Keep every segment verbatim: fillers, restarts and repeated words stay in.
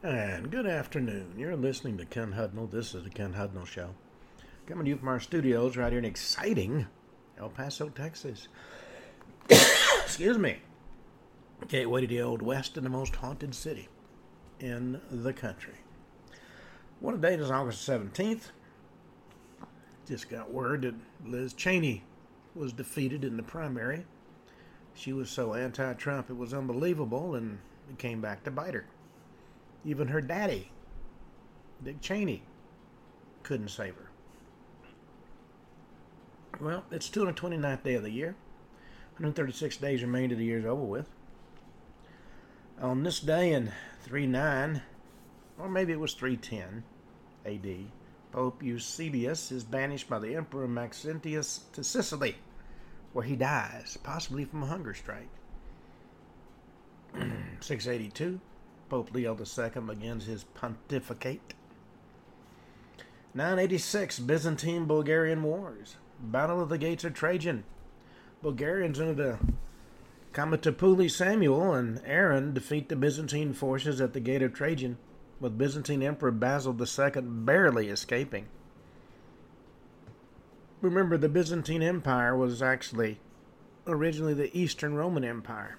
And good afternoon. You're listening to Ken Hudnall. This is the Ken Hudnall Show. Coming to you from our studios right here in exciting El Paso, Texas. Excuse me. Gateway to the Old West and the most haunted city in the country. What a date is August seventeenth. Just got word that Liz Cheney was defeated in the primary. She was so anti-Trump it was unbelievable, and it came back to bite her. Even her daddy, Dick Cheney, couldn't save her. Well, it's two hundred twenty-ninth day of the year. one hundred thirty-six days remain to the year's over with. On this day in three nine, or maybe it was three ten A D, Pope Eusebius is banished by the Emperor Maxentius to Sicily, where he dies, possibly from a hunger strike. six eighty-two, Pope Leo the Second begins his pontificate. nine eighty-six, Byzantine-Bulgarian Wars. Battle of the Gates of Trajan. Bulgarians under the Kamatapuli Samuel and Aaron defeat the Byzantine forces at the Gate of Trajan, with Byzantine Emperor Basil the Second barely escaping. Remember, the Byzantine Empire was actually originally the Eastern Roman Empire.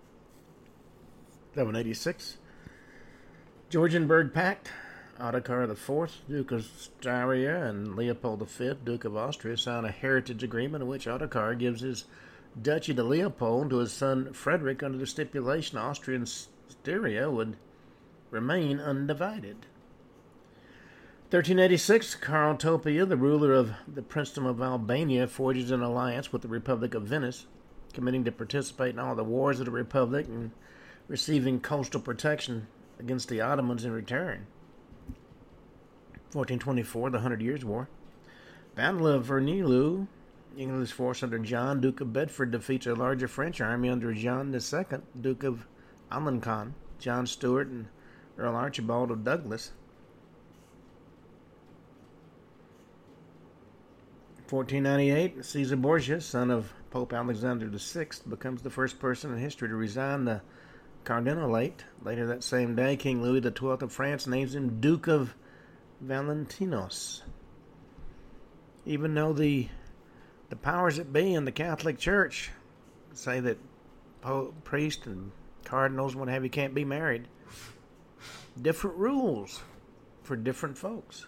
seven eighty-six, Georgianburg Pact. Ottokar the Fourth, Duke of Styria, and Leopold the Fifth, Duke of Austria, sign a heritage agreement in which Ottokar gives his duchy to Leopold and to his son Frederick under the stipulation Austria and Styria would remain undivided. thirteen eighty-six, Karl Topia, the ruler of the Princedom of Albania, forges an alliance with the Republic of Venice, committing to participate in all the wars of the Republic and receiving coastal protection against the Ottomans in return. fourteen twenty-four, the Hundred Years' War. Battle of Vernilou. English force under John, Duke of Bedford, defeats a larger French army under John the Second, Duke of Alencon, John Stuart, and Earl Archibald of Douglas. fourteen ninety-eight, Caesar Borgia, son of Pope Alexander the Sixth, becomes the first person in history to resign the cardinalate. Later that same day, King Louis the Twelfth of France names him Duke of Valentinos. Even though the the powers that be in the Catholic Church say that po- priests and cardinals, what have you, can't be married, different rules for different folks.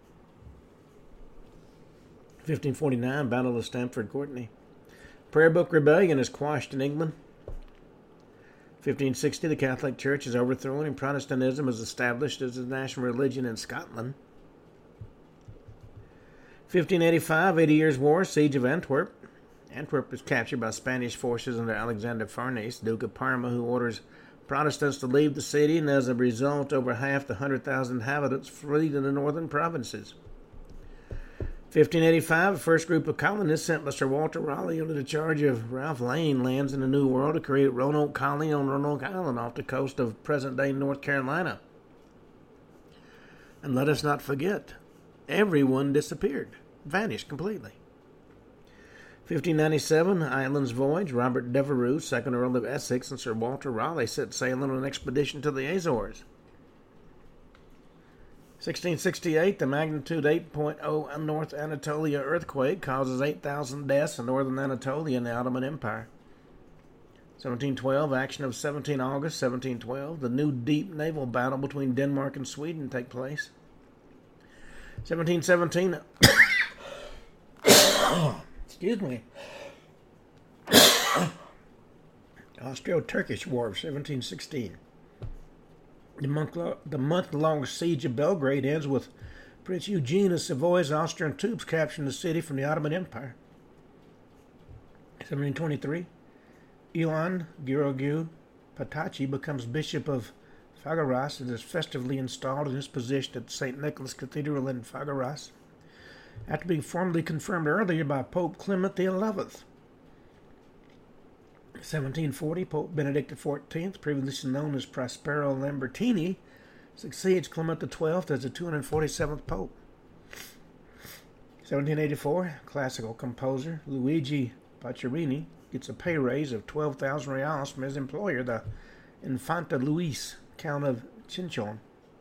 fifteen forty-nine, Battle of Stamford Courtenay. Prayer Book Rebellion is quashed in England. fifteen sixty, the Catholic Church is overthrown and Protestantism is established as the national religion in Scotland. fifteen eighty-five, Eighty Years' War, Siege of Antwerp. Antwerp is captured by Spanish forces under Alexander Farnese, Duke of Parma, who orders Protestants to leave the city, and as a result, over half the one hundred thousand inhabitants flee to the northern provinces. fifteen eighty-five, the first group of colonists sent by Sir Walter Raleigh under the charge of Ralph Lane lands in the New World to create Roanoke Colony on Roanoke Island off the coast of present-day North Carolina. And let us not forget, everyone disappeared, vanished completely. fifteen ninety-seven, Islands Voyage. Robert Devereux, second Earl of Essex, and Sir Walter Raleigh set sail on an expedition to the Azores. sixteen sixty-eight, the magnitude eight point oh North Anatolia earthquake causes eight thousand deaths in northern Anatolia in the Ottoman Empire. seventeen twelve, action of seventeenth August, seventeen twelve, the new deep naval battle between Denmark and Sweden take place. seventeen seventeen, excuse me, Austro-Turkish War of seventeen sixteen. The month-long, the month-long siege of Belgrade ends with Prince Eugene of Savoy's Austrian troops capturing the city from the Ottoman Empire. seventeen twenty-three, Ioan Gheorghiu Patachi becomes Bishop of Făgăraș and is festively installed in his position at Saint Nicholas Cathedral in Făgăraș, after being formally confirmed earlier by Pope Clement the Eleventh. seventeen forty, Pope Benedict the Fourteenth, previously known as Prospero Lambertini, succeeds Clement the Twelfth as the two hundred forty-seventh Pope. seventeen eighty-four, classical composer Luigi Pacchiarini gets a pay raise of twelve thousand reals from his employer, the Infanta Luis, Count of Chinchon.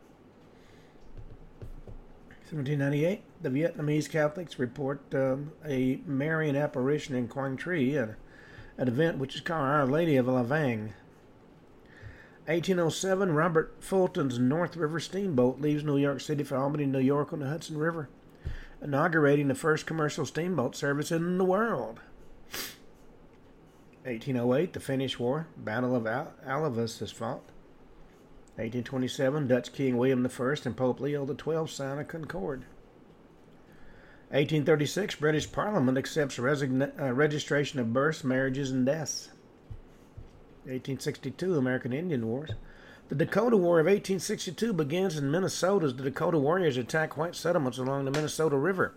seventeen ninety-eight, the Vietnamese Catholics report um, a Marian apparition in Quang Tri, an, an event which is called Our Lady of La Vang. eighteen oh seven, Robert Fulton's North River steamboat leaves New York City for Albany, New York on the Hudson River, inaugurating the first commercial steamboat service in the world. eighteen oh eight, the Finnish War, Battle of Al- Alavus is fought. eighteen twenty-seven, Dutch King William the First and Pope Leo the Twelfth sign a concord. eighteen thirty-six, British Parliament accepts resign- uh, registration of births, marriages, and deaths. eighteen sixty-two, American Indian Wars. The Dakota War of eighteen sixty-two begins in Minnesota as the Dakota Warriors attack white settlements along the Minnesota River.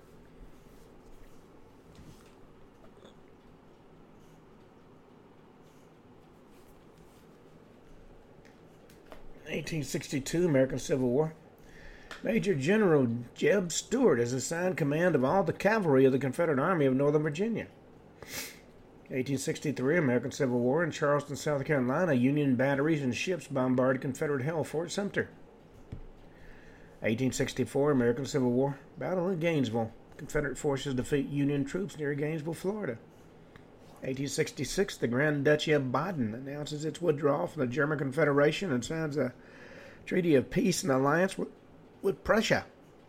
eighteen sixty-two, American Civil War. Major General Jeb Stuart is assigned command of all the cavalry of the Confederate Army of Northern Virginia. eighteen sixty-three, American Civil War. In Charleston, South Carolina, Union batteries and ships bombarded Confederate held Fort Sumter. eighteen sixty-four, American Civil War. Battle of Gainesville. Confederate forces defeat Union troops near Gainesville, Florida. eighteen sixty-six, the Grand Duchy of Baden announces its withdrawal from the German Confederation and signs a treaty of peace and alliance with, with Prussia.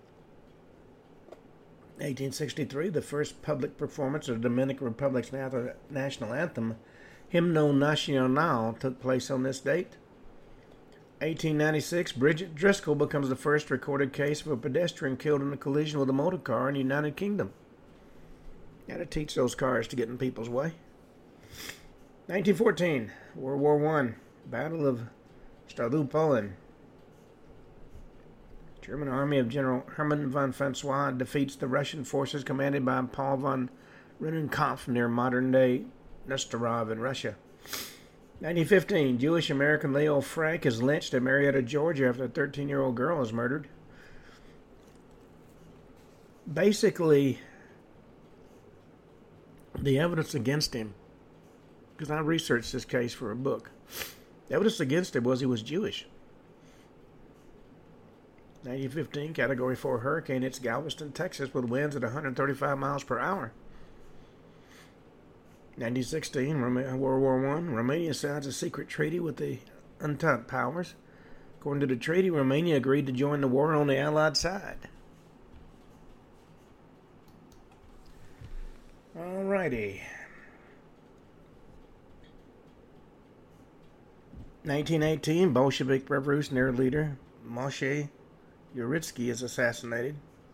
eighteen sixty-three, the first public performance of the Dominican Republic's national anthem, Hymno Nacional, took place on this date. eighteen ninety-six, Bridget Driscoll becomes the first recorded case of a pedestrian killed in a collision with a motor car in the United Kingdom. Gotta teach those cars to get in people's way. nineteen fourteen, World War One, Battle of Stahlupollen. German army of General Hermann von Francois defeats the Russian forces commanded by Paul von Rennenkampf near modern-day Nestorov in Russia. nineteen fifteen, Jewish American Leo Frank is lynched in Marietta, Georgia after a thirteen-year-old girl is murdered. Basically, the evidence against him, because I researched this case for a book, the evidence against him was he was Jewish. nineteen fifteen, Category four hurricane hits Galveston, Texas with winds at one hundred thirty-five miles per hour. nineteen sixteen, World War One, Romania signs a secret treaty with the Entente powers. According to the treaty, Romania agreed to join the war on the Allied side. Alrighty. nineteen eighteen, Bolshevik revolutionary leader Moshe Uritsky is assassinated.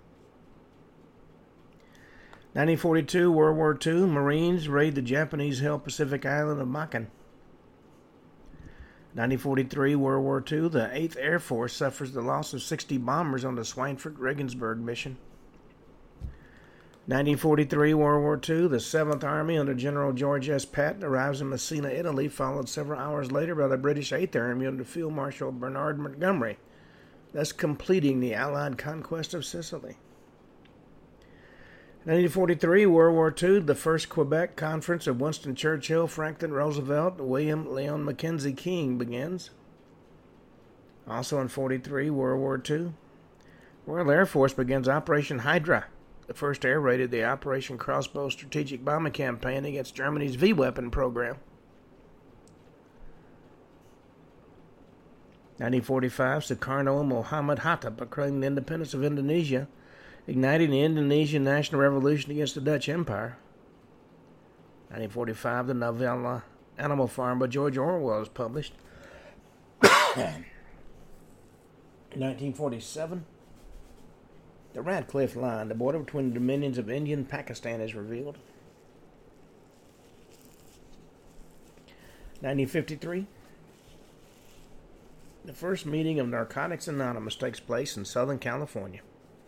nineteen forty-two, World War Two, Marines raid the Japanese-held Pacific island of Makan. nineteen forty-three, World War Two, the eighth Air Force suffers the loss of sixty bombers on the Schweinfurt-Regensburg mission. nineteen forty-three, World War Two, the seventh Army under General George S. Patton arrives in Messina, Italy, followed several hours later by the British eighth Army under Field Marshal Bernard Montgomery, thus completing the Allied conquest of Sicily. nineteen forty-three, World War Two, the first Quebec Conference of Winston Churchill, Franklin Roosevelt, William Leon Mackenzie King begins. Also in forty-three, World War Two, Royal Air Force begins Operation Hydra, the first air raid of the Operation Crossbow strategic bombing campaign against Germany's V-weapon program. nineteen forty-five, Sukarno Muhammad Hatta proclaimed the independence of Indonesia, igniting the Indonesian national revolution against the Dutch Empire. nineteen forty-five, the novella Animal Farm by George Orwell is published. nineteen forty-seven, the Radcliffe Line, the border between the dominions of India and Pakistan, is revealed. nineteen fifty-three, the first meeting of Narcotics Anonymous takes place in Southern California.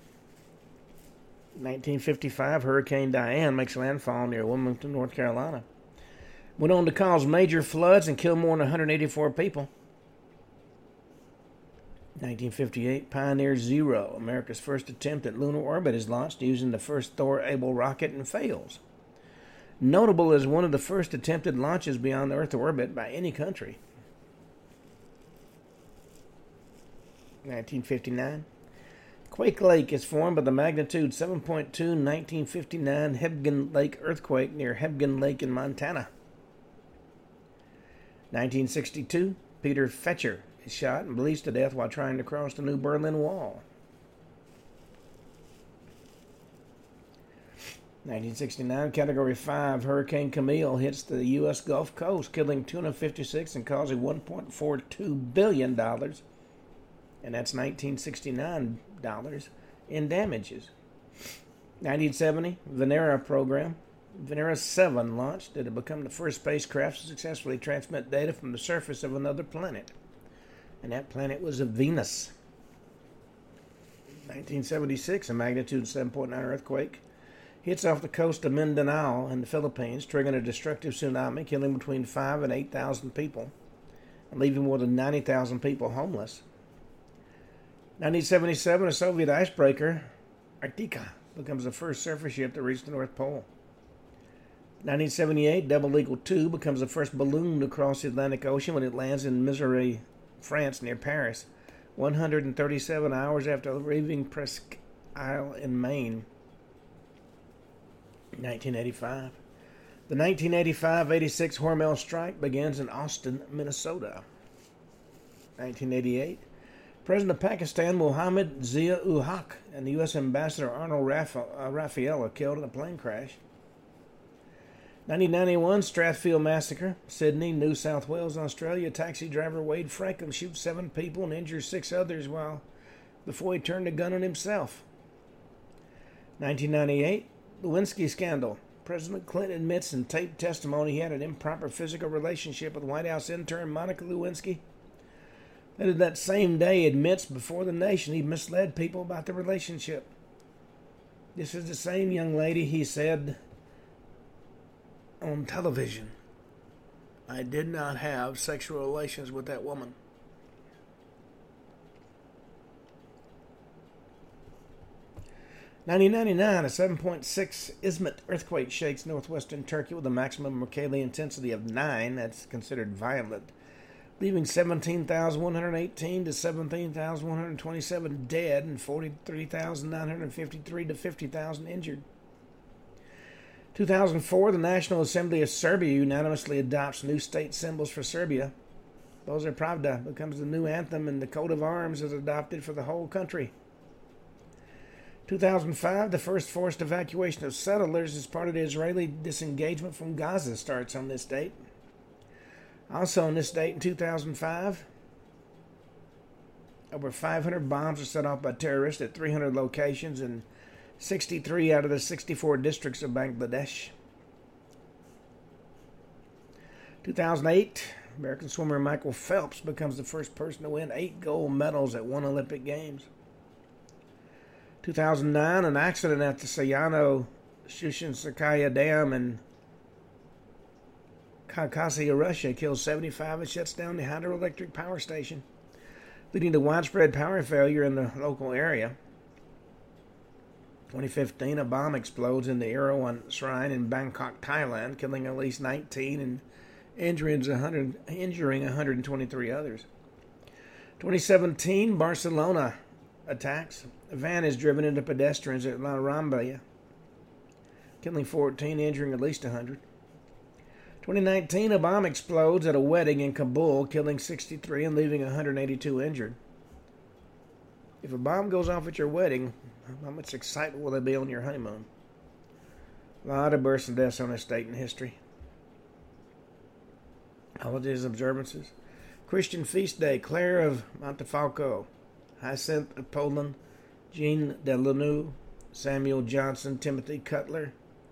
nineteen fifty-five, Hurricane Diane makes landfall near Wilmington, North Carolina. Went on to cause major floods and kill more than one hundred eighty-four people. nineteen fifty-eight, Pioneer Zero, America's first attempt at lunar orbit, is launched using the first Thor-able rocket and fails. Notable as one of the first attempted launches beyond Earth orbit by any country. nineteen fifty-nine, Quake Lake is formed by the magnitude seven point two nineteen fifty-nine Hebgen Lake earthquake near Hebgen Lake in Montana. nineteen sixty-two, Peter Fetcher is shot and bleeds to death while trying to cross the New Berlin Wall. nineteen sixty-nine, Category five Hurricane Camille hits the U S Gulf Coast, killing two hundred fifty-six and causing one point four two billion dollars, and that's nineteen sixty-nine dollars, in damages. nineteen seventy, Venera program. Venera seven launched. It had become the first spacecraft to successfully transmit data from the surface of another planet, and that planet was Venus. nineteen seventy-six, a magnitude seven point nine earthquake hits off the coast of Mindanao in the Philippines, triggering a destructive tsunami, killing between five and eight thousand people, and leaving more than ninety thousand people homeless. nineteen seventy-seven, a Soviet icebreaker, Arktika, becomes the first surface ship to reach the North Pole. nineteen seventy-eight, Double Eagle two becomes the first balloon to cross the Atlantic Ocean when it lands in Misery, France, near Paris, one hundred thirty-seven hours after leaving Presque Isle in Maine. nineteen eighty-five. The nineteen eighty-five eighty-six Hormel strike begins in Austin, Minnesota. nineteen eighty-eight. President of Pakistan Mohammad Zia-ul Haq and the U S Ambassador Arnold Rafa- uh, Raphael are killed in a plane crash. nineteen ninety-one Strathfield Massacre, Sydney, New South Wales, Australia. Taxi driver Wade Frankham shoots seven people and injures six others while before he turned the gun on himself. nineteen ninety-eight Lewinsky scandal. President Clinton admits in taped testimony he had an improper physical relationship with White House intern Monica Lewinsky. Later that same day, admits before the nation he misled people about the relationship. This is the same young lady he said on television, "I did not have sexual relations with that woman." nineteen ninety-nine, a seven point six Izmit earthquake shakes northwestern Turkey with a maximum Mercalli intensity of nine. That's considered violent, leaving seventeen thousand one hundred eighteen to seventeen thousand one hundred twenty-seven dead and forty-three thousand nine hundred fifty-three to fifty thousand injured. two thousand four, the National Assembly of Serbia unanimously adopts new state symbols for Serbia. Božja Pravda becomes the new anthem, and the coat of arms is adopted for the whole country. two thousand five, the first forced evacuation of settlers as part of the Israeli disengagement from Gaza starts on this date. Also on this date in two thousand five, over five hundred bombs were set off by terrorists at three hundred locations in sixty-three out of the sixty-four districts of Bangladesh. two thousand eight, American swimmer Michael Phelps becomes the first person to win eight gold medals at one Olympic Games. two thousand nine, an accident at the Sayano Shushenskaya Dam in Khakassia, Russia, kills seventy-five and shuts down the hydroelectric power station, leading to widespread power failure in the local area. twenty fifteen, a bomb explodes in the Erawan Shrine in Bangkok, Thailand, killing at least nineteen and injuring one hundred, injuring one hundred twenty-three others. twenty seventeen, Barcelona attacks. A van is driven into pedestrians at La Rambla, killing fourteen, injuring at least one hundred. twenty nineteen, a bomb explodes at a wedding in Kabul, killing sixty-three and leaving one hundred eighty-two injured. If a bomb goes off at your wedding, how much excitement will there be on your honeymoon? A lot of births and deaths on this date in history. Holidays and observances. Christian feast day, Clare of Montefalco, Hyacinth of Poland, Jean Delano, Samuel Johnson, Timothy Cutler,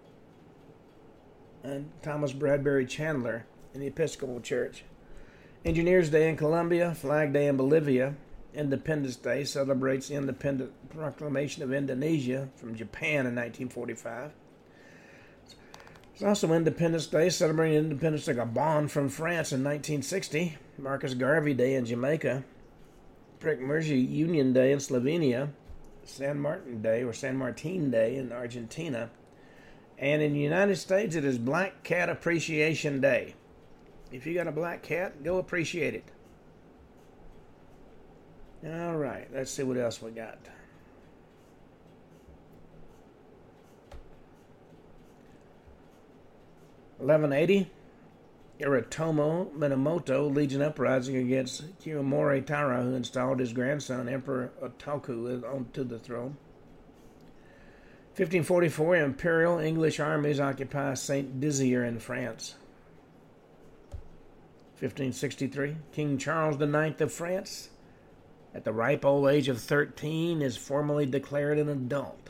and Thomas Bradbury Chandler in the Episcopal Church. Engineers Day in Colombia, Flag Day in Bolivia. Independence Day celebrates the independent proclamation of Indonesia from Japan in nineteen forty-five. It's also Independence Day celebrating independence of Gabon from France in nineteen sixty. Marcus Garvey Day in Jamaica. Prekmurji Union Day in Slovenia. San Martin Day or San Martin Day in Argentina. And in the United States, it is Black Cat Appreciation Day. If you got a black cat, go appreciate it. All right, let's see what else we got. eleven eighty, Yoritomo Minamoto leads an uprising against Kiyomori Taira, who installed his grandson, Emperor Otoku, onto the throne. fifteen forty-four, Imperial English armies occupy Saint Dizier in France. fifteen sixty-three, King Charles the Ninth of France, at the ripe old age of thirteen, is formally declared an adult.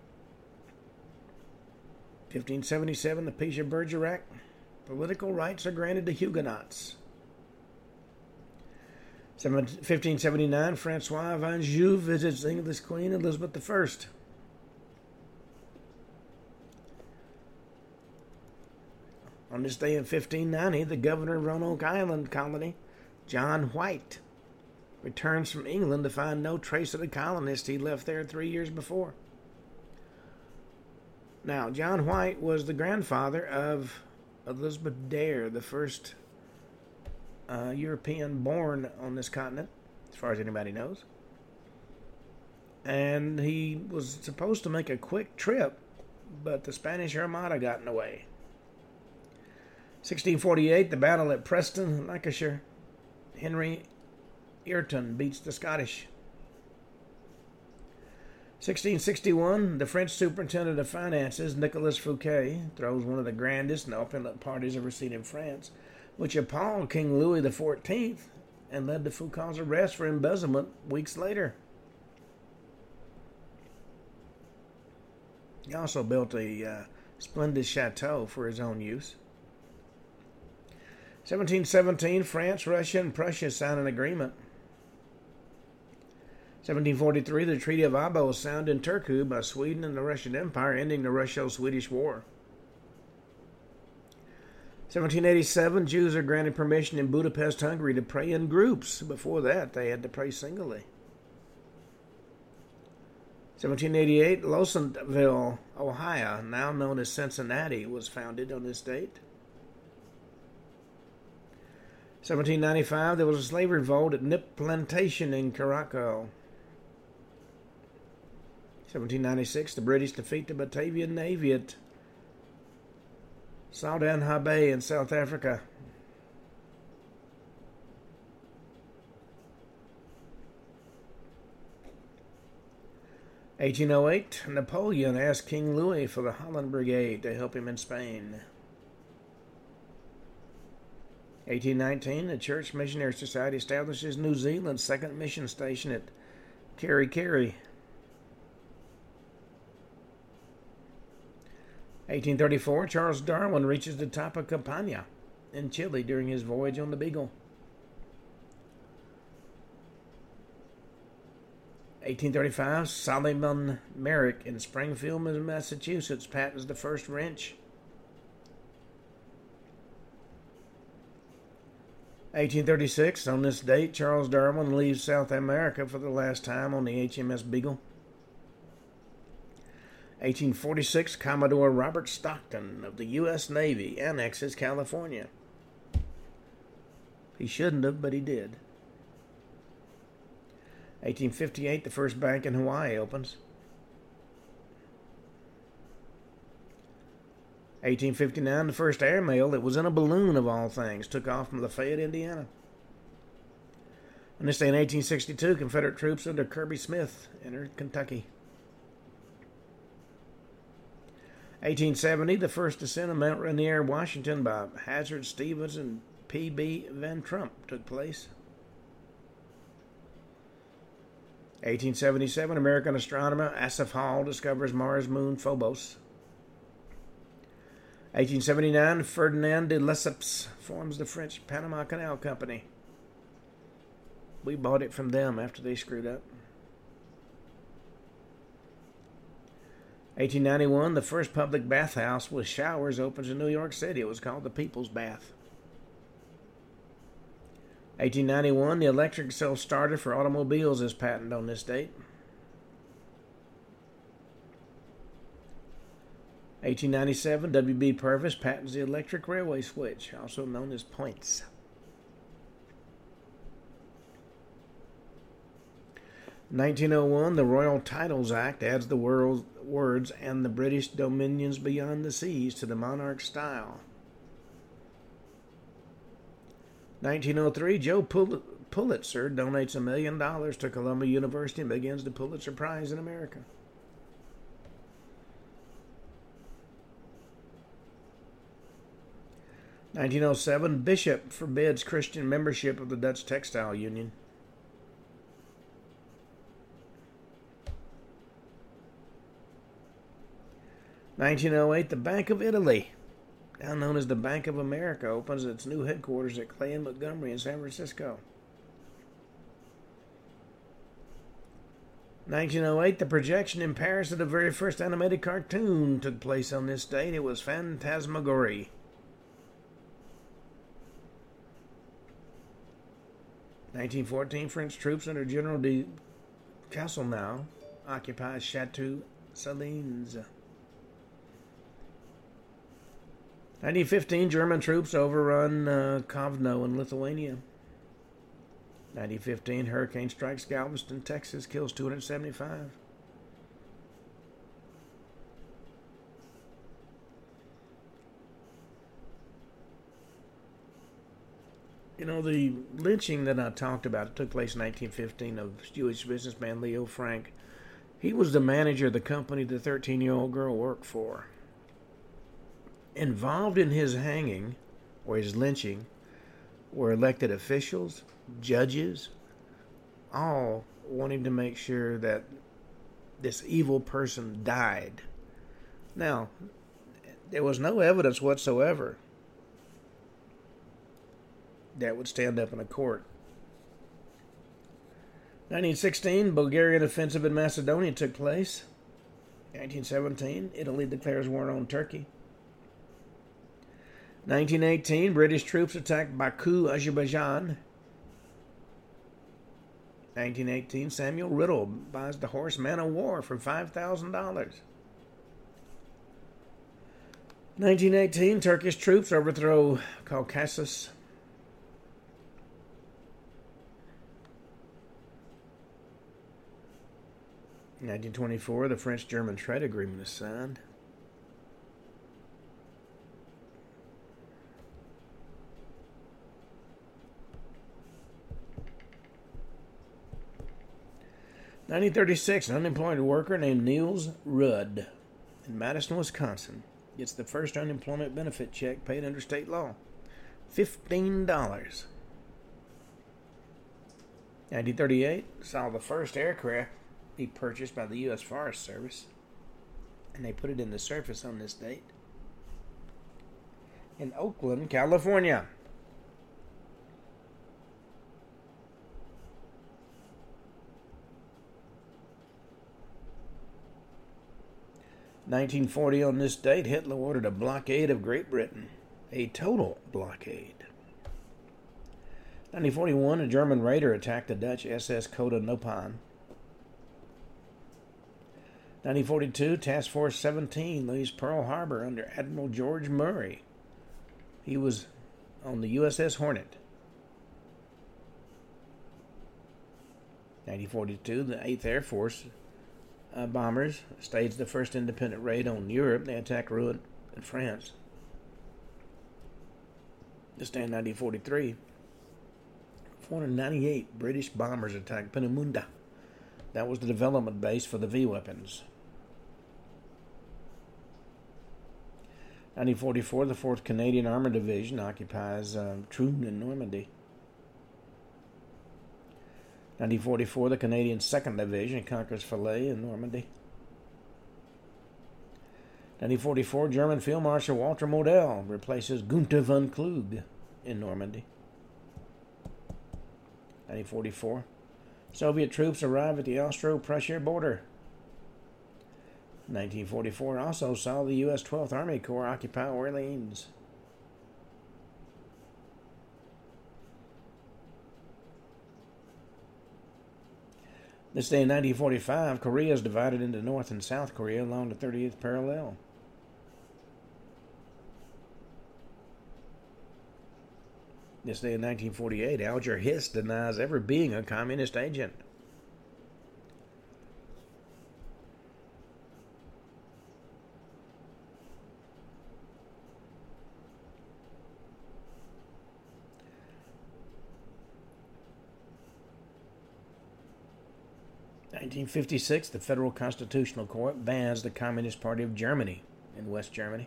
fifteen seventy-seven, the Peace of Bergerac. Political rights are granted to Huguenots. fifteen seventy-nine, Francois of Anjou visits English Queen Elizabeth the First. On this day in fifteen ninety, the governor of Roanoke Island colony, John White, returns from England to find no trace of the colonists he left there three years before. Now, John White was the grandfather of Elizabeth Dare, the first uh, European born on this continent, as far as anybody knows. And he was supposed to make a quick trip, but the Spanish Armada got in the way. sixteen forty-eight, the battle at Preston, Lancashire. Henry Ireton beats the Scottish. sixteen sixty-one, the French superintendent of finances, Nicolas Fouquet, throws one of the grandest and opulent parties ever seen in France, which appalled King Louis the Fourteenth and led to Fouquet's arrest for embezzlement weeks later. He also built a uh, splendid chateau for his own use. seventeen seventeen, France, Russia, and Prussia sign an agreement. seventeen forty-three, the Treaty of Abo was signed in Turku by Sweden and the Russian Empire, ending the Russo-Swedish War. seventeen eighty-seven, Jews are granted permission in Budapest, Hungary to pray in groups. Before that, they had to pray singly. seventeen eighty-eight, Losanville, Ohio, now known as Cincinnati, was founded on this date. seventeen ninety-five, there was a slave revolt at Nip Plantation in Caracal. seventeen ninety-six, the British defeat the Batavian Navy at Saldanha Bay in South Africa. eighteen oh eight, Napoleon asked King Louis for the Holland Brigade to help him in Spain. eighteen nineteen, the Church Missionary Society establishes New Zealand's second mission station at Kerikeri. eighteen thirty-four, Charles Darwin reaches the top of Campana in Chile during his voyage on the Beagle. eighteen thirty-five, Solomon Merrick in Springfield, Massachusetts, patents the first wrench. eighteen thirty-six, on this date, Charles Darwin leaves South America for the last time on the H M S Beagle. eighteen forty-six, Commodore Robert Stockton of the U S Navy annexes California. He shouldn't have, but he did. eighteen fifty-eight, the first bank in Hawaii opens. eighteen fifty-nine, the first airmail that was in a balloon, of all things, took off from Lafayette, Indiana. On this day in eighteen sixty-two, Confederate troops under Kirby Smith entered Kentucky. eighteen seventy, the first ascent of Mount Rainier, Washington by Hazard Stevens and P B Van Trump took place. eighteen seventy-seven, American astronomer Asaph Hall discovers Mars moon Phobos. eighteen seventy-nine, Ferdinand de Lesseps forms the French Panama Canal Company. We bought it from them after they screwed up. eighteen ninety-one, the first public bathhouse with showers opens in New York City. It was called the People's Bath. eighteen ninety-one, the electric self-starter for automobiles is patented on this date. eighteen ninety-seven, W B Purvis patents the electric railway switch, also known as points. nineteen oh one, the Royal Titles Act adds the world, words "and the British dominions beyond the seas" to the monarch's style. nineteen oh three, Joe Pul- Pulitzer donates a million dollars to Columbia University and begins the Pulitzer Prize in America. nineteen oh seven, Bishop forbids Christian membership of the Dutch Textile Union. nineteen oh eight, the Bank of Italy, now known as the Bank of America, opens its new headquarters at Clay and Montgomery in San Francisco. nineteen oh eight, the projection in Paris of the very first animated cartoon took place on this date. It was Phantasmagorie. nineteen fourteen, French troops under General de Castelnau occupy Chateau Salins. nineteen fifteen, German troops overrun uh, Kovno in Lithuania. nineteen fifteen, hurricane strikes Galveston, Texas, kills two hundred seventy-five. You know, the lynching that I talked about took place in nineteen fifteen of Jewish businessman Leo Frank. He was the manager of the company the thirteen-year-old girl worked for. Involved in his hanging, or his lynching, were elected officials, judges, all wanting to make sure that this evil person died. Now, there was no evidence whatsoever that would stand up in a court. nineteen sixteen, Bulgarian offensive in Macedonia took place. nineteen seventeen, Italy declares war on Turkey. nineteen eighteen, British troops attack Baku, Azerbaijan. nineteen eighteen, Samuel Riddle buys the horse Man of War for five thousand dollars. nineteen eighteen, Turkish troops overthrow Caucasus. nineteen twenty-four, the French-German trade agreement is signed. nineteen thirty-six, an unemployed worker named Niels Rudd in Madison, Wisconsin gets the first unemployment benefit check paid under state law. fifteen dollars. nineteen thirty-eight saw the first aircraft be purchased by the U S Forest Service, and they put it in the service on this date in Oakland, California. nineteen forty, on this date, Hitler ordered a blockade of Great Britain, a total blockade. nineteen forty-one, a German raider attacked the Dutch S S Coda Nopan. nineteen forty-two, Task Force seventeen leaves Pearl Harbor under Admiral George Murray. He was on the U S S Hornet. nineteen forty-two, the eighth Air Force uh, bombers staged the first independent raid on Europe. They attacked Rouen in France. This day in nineteen forty-three, four hundred ninety-eight British bombers attacked Peenemünde. That was the development base for the V weapons. nineteen forty-four, the fourth Canadian Armored Division occupies uh, Troon in Normandy. nineteen forty-four, the Canadian second Division conquers Falaise in Normandy. nineteen forty-four, German Field Marshal Walter Model replaces Gunther von Kluge in Normandy. nineteen forty-four, Soviet troops arrive at the Austro-Prussian border. nineteen forty-four also saw the U S twelfth Army Corps occupy Orleans. This day in nineteen forty-five, Korea is divided into North and South Korea along the thirtieth parallel. This day in nineteen forty-eight, Alger Hiss denies ever being a communist agent. nineteen fifty-six, the Federal Constitutional Court bans the Communist Party of Germany in West Germany.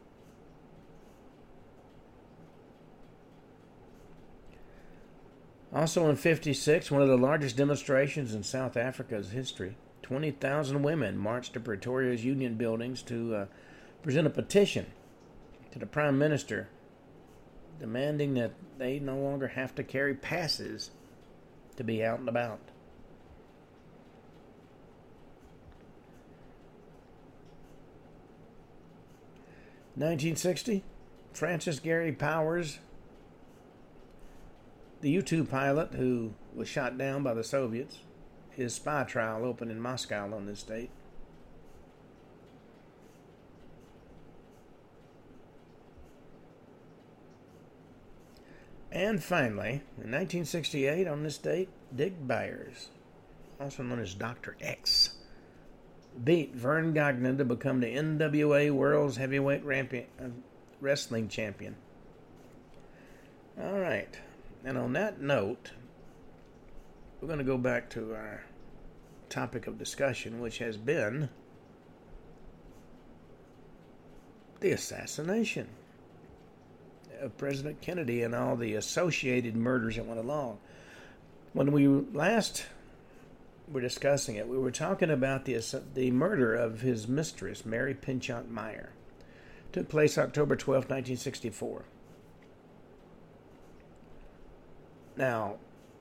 Also in fifty-six, one of the largest demonstrations in South Africa's history. twenty thousand women marched to Pretoria's Union buildings to uh, present a petition to the Prime Minister demanding that they no longer have to carry passes to be out and about. nineteen sixty, Francis Gary Powers, the U two pilot who was shot down by the Soviets, his spy trial opened in Moscow on this date. And finally, in nineteen sixty-eight, on this date, Dick Byers, also known as Doctor X, beat Vern Gagnon to become the N W A World's Heavyweight Wrestling Champion. All right. And on that note, we're going to go back to our topic of discussion, which has been the assassination of President Kennedy and all the associated murders that went along. When we last were discussing it, we were talking about the the murder of his mistress, Mary Pinchot Meyer. It took place October twelfth, nineteen sixty-four. Now,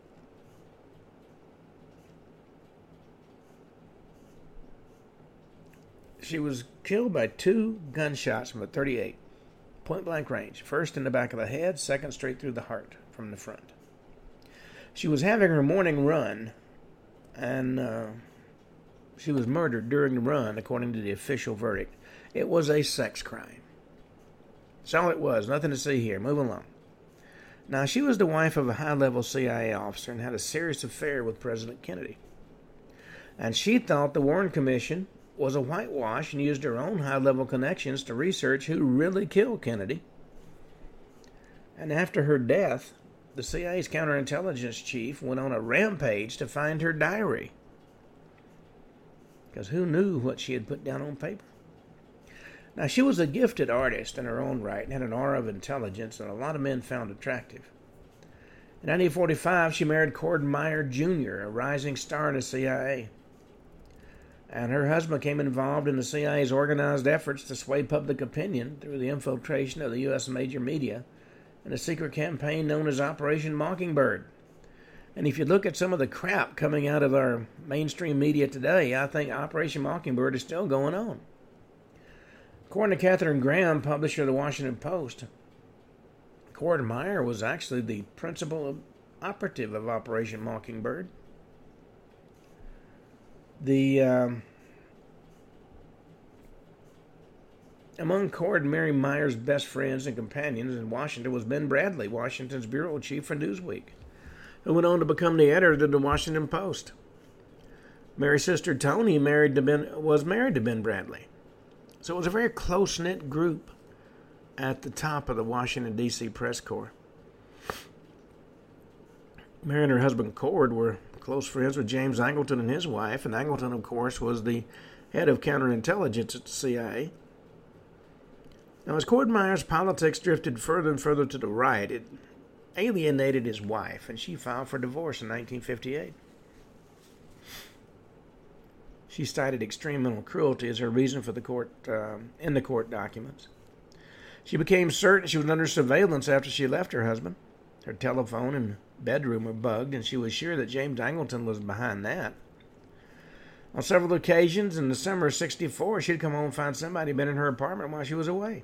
she was killed by two gunshots from a thirty-eight, point-blank range. First in the back of the head, second straight through the heart from the front. She was having her morning run, and uh, she was murdered during the run, according to the official verdict. It was a sex crime. That's all it was. Nothing to see here. Move along. Now, she was the wife of a high-level C I A officer and had a serious affair with President Kennedy. And she thought the Warren Commission was a whitewash and used her own high-level connections to research who really killed Kennedy. And after her death, the C I A's counterintelligence chief went on a rampage to find her diary. Because who knew what she had put down on paper? Now, she was a gifted artist in her own right and had an aura of intelligence that a lot of men found attractive. In nineteen forty-five, she married Cord Meyer Junior, a rising star in the C I A. And her husband became involved in the C I A's organized efforts to sway public opinion through the infiltration of the U S major media in a secret campaign known as Operation Mockingbird. And if you look at some of the crap coming out of our mainstream media today, I think Operation Mockingbird is still going on. According to Katharine Graham, publisher of the Washington Post, Cord Meyer was actually the principal operative of Operation Mockingbird. The um, among Cord and Mary Meyer's best friends and companions in Washington was Ben Bradley, Washington's bureau chief for Newsweek, who went on to become the editor of the Washington Post. Mary's sister Toni married to Ben, was married to Ben Bradley. So it was a very close-knit group at the top of the Washington, D C press corps. Mary and her husband Cord were close friends with James Angleton and his wife, and Angleton, of course, was the head of counterintelligence at the C I A. Now, as Cord Meyer's politics drifted further and further to the right, it alienated his wife, and she filed for divorce in nineteen fifty-eight. She cited extreme mental cruelty as her reason for the court uh, in the court documents. She became certain she was under surveillance after she left her husband. Her telephone and bedroom were bugged, and she was sure that James Angleton was behind that. On several occasions in the summer of sixty-four, she'd come home and find somebody had been in her apartment while she was away.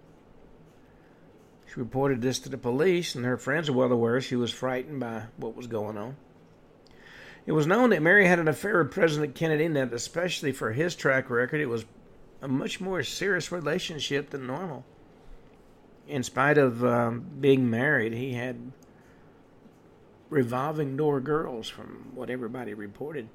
She reported this to the police, and her friends were well aware she was frightened by what was going on. It was known that Mary had an affair with President Kennedy, and that especially for his track record, it was a much more serious relationship than normal. In spite of um, being married, he had revolving door girls, from what everybody reported.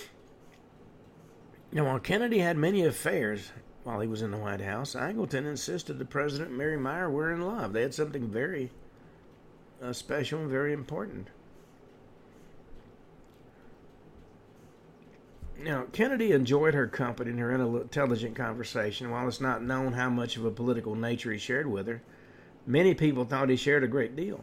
Now, while Kennedy had many affairs while he was in the White House, Angleton insisted the President and Mary Meyer were in love. They had something very uh, special and very important. Now, Kennedy enjoyed her company and her intelligent conversation. While it's not known how much of a political nature he shared with her, many people thought he shared a great deal.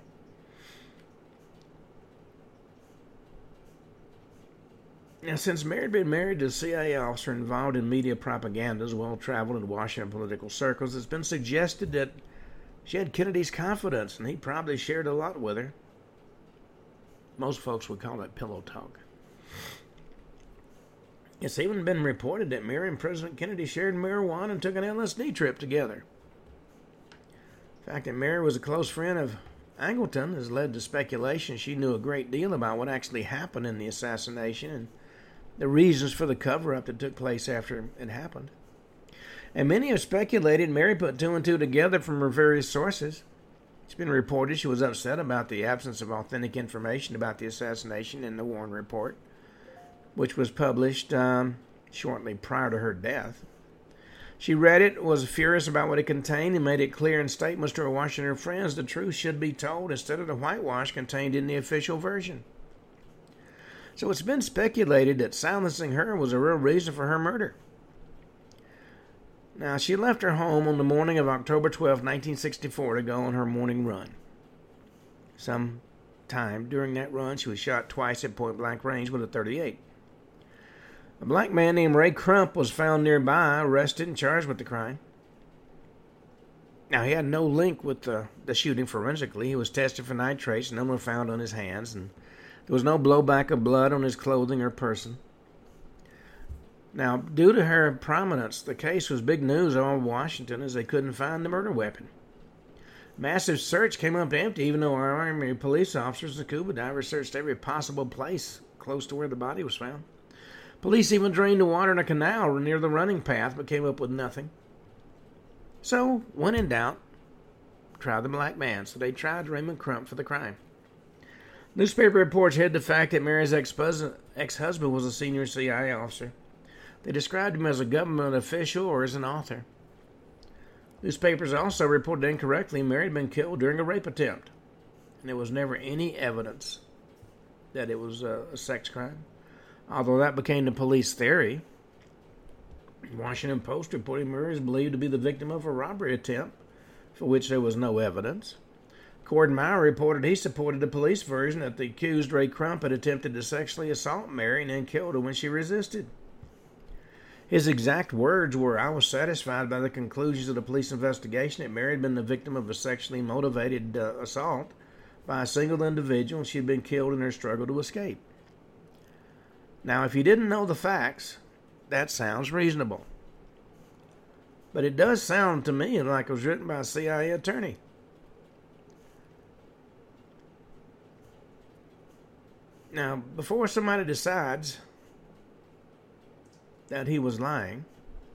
Now, since Mary had been married to a C I A officer involved in media propaganda, as well traveled in Washington political circles, it's been suggested that she had Kennedy's confidence, and he probably shared a lot with her. Most folks would call it pillow talk. It's even been reported that Mary and President Kennedy shared marijuana and took an L S D trip together. The fact that Mary was a close friend of Angleton has led to speculation she knew a great deal about what actually happened in the assassination and the reasons for the cover-up that took place after it happened. And many have speculated Mary put two and two together from her various sources. It's been reported she was upset about the absence of authentic information about the assassination in the Warren Report, which was published um, shortly prior to her death. She read it, was furious about what it contained, and made it clear in statements to her Washington friends the truth should be told instead of the whitewash contained in the official version. So it's been speculated that silencing her was a real reason for her murder. Now, she left her home on the morning of October twelfth, nineteen sixty-four, to go on her morning run. Some time during that run, she was shot twice at point-blank range with a thirty-eight. A black man named Ray Crump was found nearby, arrested and charged with the crime. Now, he had no link with the, the shooting forensically. He was tested for nitrates, and none were found on his hands, and there was no blowback of blood on his clothing or person. Now, due to her prominence, the case was big news all over Washington as they couldn't find the murder weapon. Massive search came up empty, even though our Army police officers and scuba divers searched every possible place close to where the body was found. Police even drained the water in a canal near the running path, but came up with nothing. So, when in doubt, try the black man. So they tried Raymond Crump for the crime. Newspaper reports hid the fact that Mary's ex-husband was a senior C I A officer. They described him as a government official or as an author. Newspapers also reported incorrectly Mary had been killed during a rape attempt, and there was never any evidence that it was a, a sex crime, although that became the police theory. The Washington Post reported Mary is believed to be the victim of a robbery attempt, for which there was no evidence. Gordon Meyer reported he supported the police version that the accused Ray Crump had attempted to sexually assault Mary and then killed her when she resisted. His exact words were, "I was satisfied by the conclusions of the police investigation that Mary had been the victim of a sexually motivated uh, assault by a single individual and she had been killed in her struggle to escape." Now, if you didn't know the facts, that sounds reasonable. But it does sound to me like it was written by a C I A attorney. Now, before somebody decides that he was lying,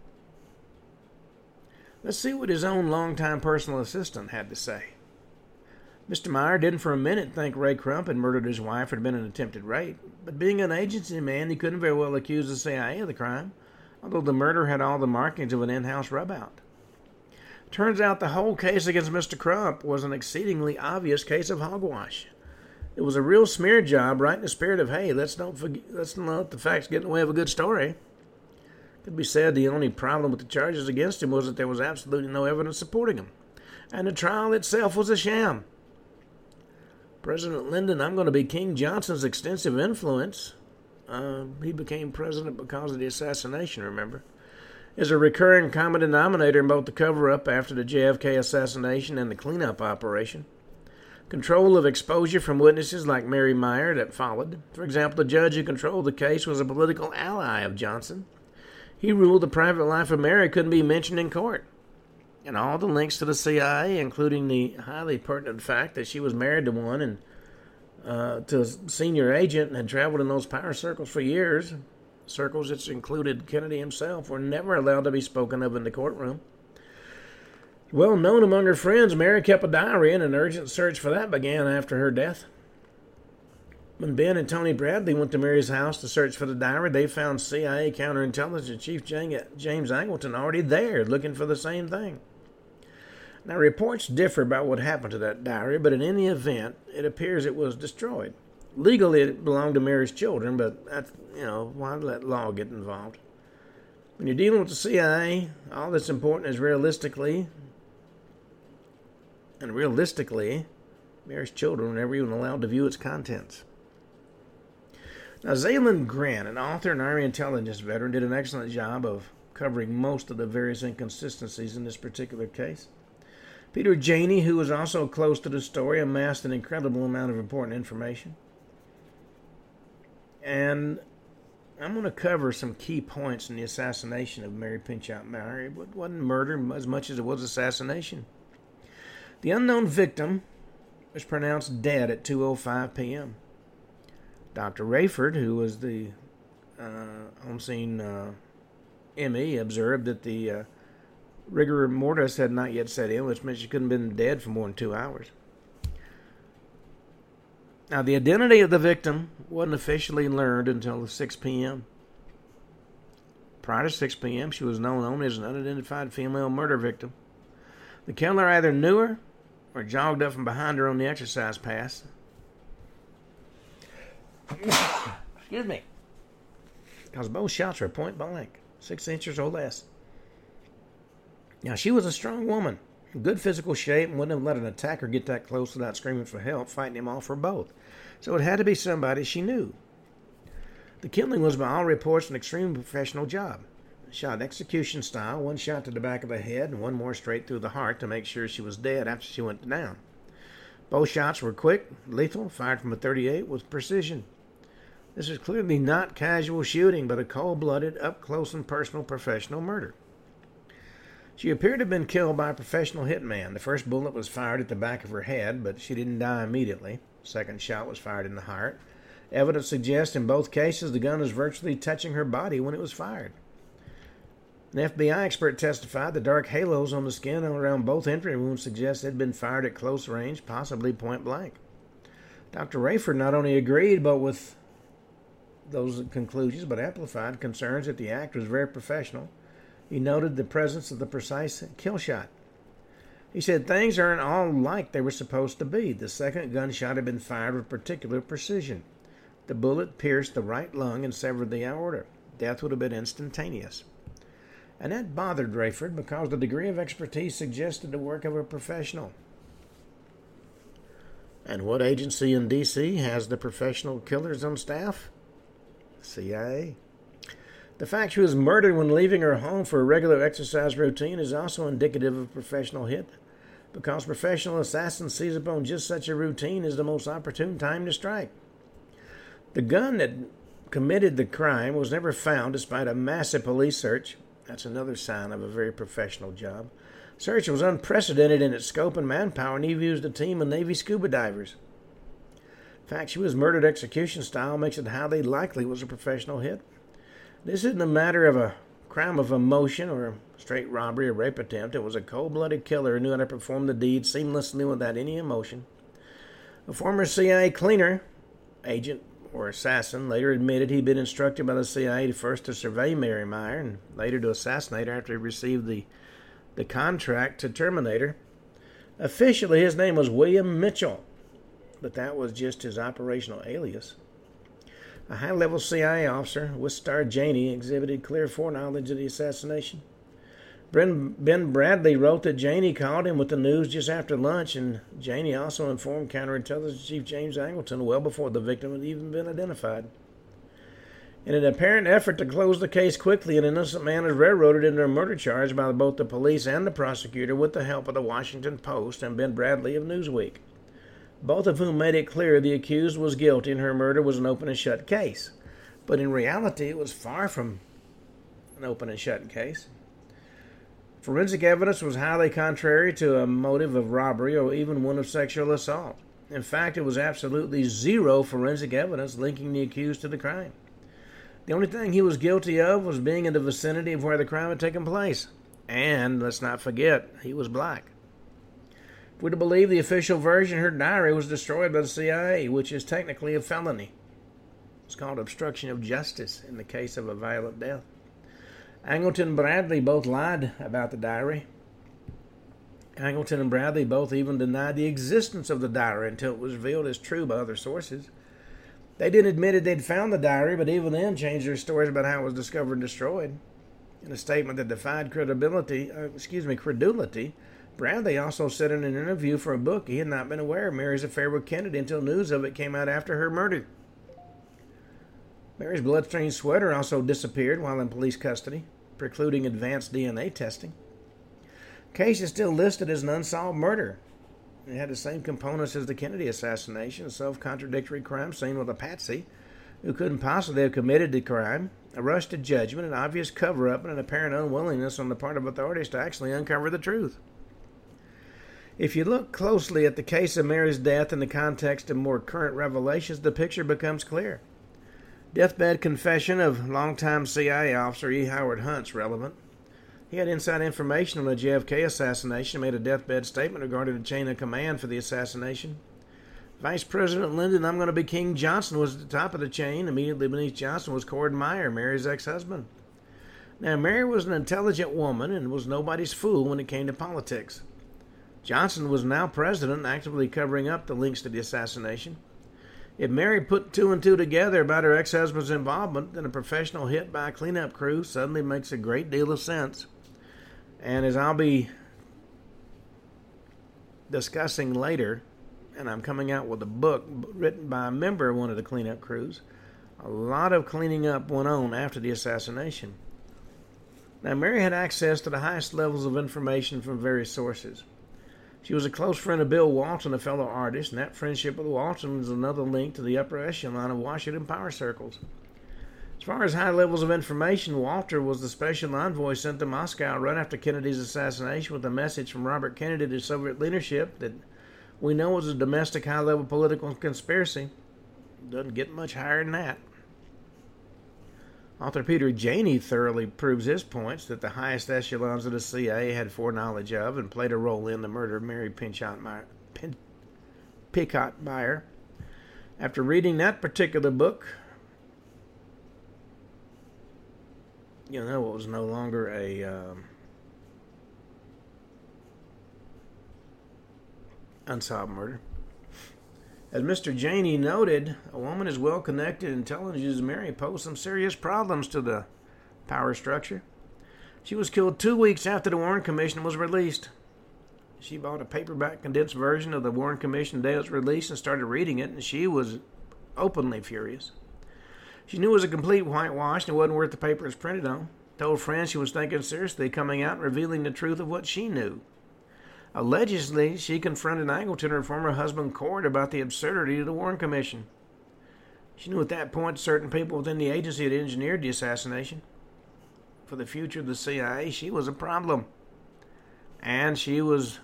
let's see what his own longtime personal assistant had to say. Mister Meyer didn't for a minute think Ray Crump had murdered his wife or had been an attempted rape, but being an agency man, he couldn't very well accuse the C I A of the crime, although the murder had all the markings of an in-house rub-out. Turns out the whole case against Mister Crump was an exceedingly obvious case of hogwash. It was a real smear job, right in the spirit of, hey, let's don't forget, let's not let the facts get in the way of a good story. It could be said the only problem with the charges against him was that there was absolutely no evidence supporting him, and the trial itself was a sham. President Lyndon, I'm going to be King Johnson's extensive influence. Uh, he became president because of the assassination, remember? Is a recurring common denominator in both the cover-up after the J F K assassination and the cleanup operation. Control of exposure from witnesses like Mary Meyer that followed. For example, the judge who controlled the case was a political ally of Johnson. He ruled the private life of Mary couldn't be mentioned in court. And all the links to the C I A, including the highly pertinent fact that she was married to one and uh, to a senior agent and had traveled in those power circles for years, circles that included Kennedy himself, were never allowed to be spoken of in the courtroom. Well known among her friends, Mary kept a diary, and an urgent search for that began after her death. When Ben and Tony Bradley went to Mary's house to search for the diary, they found C I A counterintelligence chief James Angleton already there looking for the same thing. Now, reports differ about what happened to that diary, but in any event, it appears it was destroyed. legally it belonged to Mary's children, but that's, you know, why let law get involved? When you're dealing with the C I A, all that's important is realistically, and realistically, Mary's children were never even allowed to view its contents. Now, Zaylen Grant, an author and Army intelligence veteran, did an excellent job of covering most of the various inconsistencies in this particular case. Peter Janey, who was also close to the story, amassed an incredible amount of important information. And I'm going to cover some key points in the assassination of Mary Pinchot Meyer. It wasn't murder as much as it was assassination. The unknown victim was pronounced dead at two oh five p.m. Doctor Rayford, who was the uh, on-scene uh, M E, observed that the uh, rigor mortis had not yet set in, which meant she couldn't have been dead for more than two hours. Now, the identity of the victim wasn't officially learned until six p.m. Prior to six p.m., she was known only as an unidentified female murder victim. The killer either knew her or jogged up from behind her on the exercise pass. Excuse me. Because both shots were point blank, six inches or less. Now, she was a strong woman, in good physical shape, and wouldn't have let an attacker get that close without screaming for help, fighting him off for both. So it had to be somebody she knew. The killing was, by all reports, an extremely professional job. Shot execution style, one shot to the back of the head and one more straight through the heart to make sure she was dead after she went down. Both shots were quick, lethal, fired from a thirty-eight with precision. This is clearly not casual shooting, but a cold-blooded, up-close and personal professional murder. She appeared to have been killed by a professional hitman. The first bullet was fired at the back of her head, but she didn't die immediately. The second shot was fired in the heart. Evidence suggests in both cases the gun was virtually touching her body when it was fired. An F B I expert testified the dark halos on the skin around both entry wounds suggest it had been fired at close range, possibly point blank. Doctor Rayford not only agreed but with those conclusions, but amplified concerns that the act was very professional. He noted the presence of the precise kill shot. He said things aren't all like they were supposed to be. The second gunshot had been fired with particular precision. The bullet pierced the right lung and severed the aorta. Death would have been instantaneous. And that bothered Rayford because the degree of expertise suggested the work of a professional. And what agency in D C has the professional killers on staff? C I A. The fact she was murdered when leaving her home for a regular exercise routine is also indicative of a professional hit, because professional assassins seize upon just such a routine as the most opportune time to strike. The gun that committed the crime was never found despite a massive police search. That's another sign of a very professional job. Search was unprecedented in its scope and manpower, and he used a team of Navy scuba divers. The fact she was murdered execution style makes it highly likely it was a professional hit. This isn't a matter of a crime of emotion or a straight robbery or rape attempt. It was a cold-blooded killer who knew how to perform the deed seamlessly without any emotion. A former C I A cleaner, agent, or assassin later admitted he'd been instructed by the C I A first to survey Mary Meyer and later to assassinate her after he received the, the contract to terminate her. Officially, his name was William Mitchell, but that was just his operational alias. A high-level C I A officer, Wistar Janey, exhibited clear foreknowledge of the assassination. Ben Bradley wrote that Janey called him with the news just after lunch, and Janey also informed Counterintelligence Chief James Angleton well before the victim had even been identified. In an apparent effort to close the case quickly, an innocent man was railroaded into a murder charge by both the police and the prosecutor with the help of the Washington Post and Ben Bradley of Newsweek, both of whom made it clear the accused was guilty and her murder was an open and shut case. But in reality, it was far from an open and shut case. Forensic evidence was highly contrary to a motive of robbery or even one of sexual assault. In fact, it was absolutely zero forensic evidence linking the accused to the crime. The only thing he was guilty of was being in the vicinity of where the crime had taken place. And, let's not forget, he was black. If we're to believe the official version, her diary was destroyed by the C I A, which is technically a felony. It's called obstruction of justice in the case of a violent death. Angleton and Bradley both lied about the diary. Angleton and Bradley both even denied the existence of the diary until it was revealed as true by other sources. They didn't admit they'd found the diary, but even then changed their stories about how it was discovered and destroyed. In a statement that defied credibility, uh, excuse me, credulity, Bradley also said in an interview for a book he had not been aware of Mary's affair with Kennedy until news of it came out after her murder. Mary's bloodstained sweater also disappeared while in police custody, precluding advanced D N A testing. The case is still listed as an unsolved murder. It had the same components as the Kennedy assassination, a self-contradictory crime scene with a patsy who couldn't possibly have committed the crime, a rush to judgment, an obvious cover-up, and an apparent unwillingness on the part of authorities to actually uncover the truth. If you look closely at the case of Mary's death in the context of more current revelations, the picture becomes clear. Deathbed confession of longtime C I A officer E. Howard Hunt's relevant. He had inside information on the J F K assassination and made a deathbed statement regarding the chain of command for the assassination. Vice President Lyndon I'm going to be King Johnson was at the top of the chain. Immediately beneath Johnson was Cord Meyer, Mary's ex-husband. Now, Mary was an intelligent woman and was nobody's fool when it came to politics. Johnson was now president, actively covering up the links to the assassination. If Mary put two and two together about her ex-husband's involvement, then a professional hit by a cleanup crew suddenly makes a great deal of sense. And as I'll be discussing later, and I'm coming out with a book written by a member of one of the cleanup crews, a lot of cleaning up went on after the assassination. Now, Mary had access to the highest levels of information from various sources. She was a close friend of Bill Walton, a fellow artist, and that friendship with Walton was another link to the upper echelon of Washington power circles. As far as high levels of information, Walter was the special envoy sent to Moscow right after Kennedy's assassination with a message from Robert Kennedy to Soviet leadership that we know was a domestic high-level political conspiracy. Doesn't get much higher than that. Author Peter Janey thoroughly proves his points that the highest echelons of the C I A had foreknowledge of and played a role in the murder of Mary Pinchot Meyer, Pin, Picot Meyer. After reading that particular book, you know it was no longer a um, unsolved murder. As Mister Janey noted, a woman as well connected and intelligent as Mary posed some serious problems to the power structure. She was killed two weeks after the Warren Commission was released. She bought a paperback condensed version of the Warren Commission day it was released and started reading it, and she was openly furious. She knew it was a complete whitewash and it wasn't worth the paper it was printed on. Told friends she was thinking seriously coming out and revealing the truth of what she knew. Allegedly, she confronted Angleton and her former husband Cord about the absurdity of the Warren Commission. She knew at that point certain people within the agency had engineered the assassination. For the future of the C I A, she was a problem. And she was